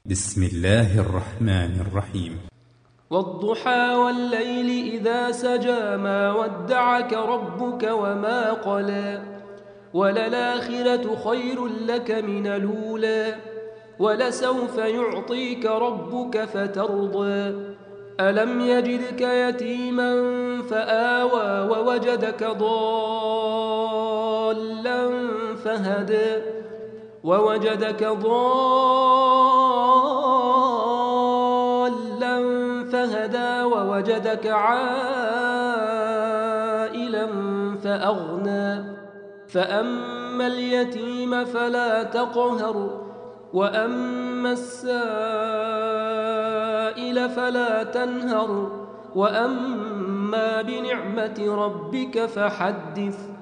بسم الله الرحمن الرحيم. والضحى والليل إذا سجى ما ودعك ربك وما قلى وللآخرة خير لك من الأولى ولسوف يعطيك ربك فترضى ألم يجدك يتيما فآوى ووجدك ضالا فهدى ووجدك ووجدك عائلا فأغنى فأما اليتيم فلا تقهر وأما السائل فلا تنهر وأما بنعمة ربك فحدث